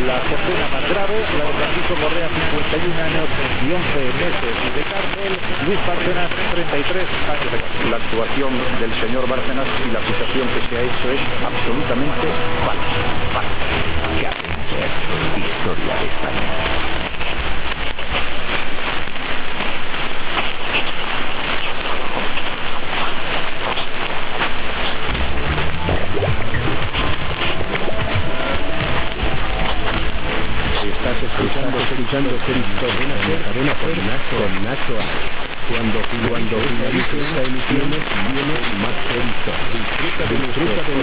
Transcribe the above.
La condena más grave, la de Francisco Correa, 51 años y 11 meses de cárcel. Luis Bárcenas, 33 años de cárcel. La actuación del señor Bárcenas y la acusación que se ha hecho es absolutamente falsa. Cadena Ser, historia de España. Estás escuchando Cadena Ser con Nacho Álvarez. Cuando finalice esta emisión, tienes más que Disfruta de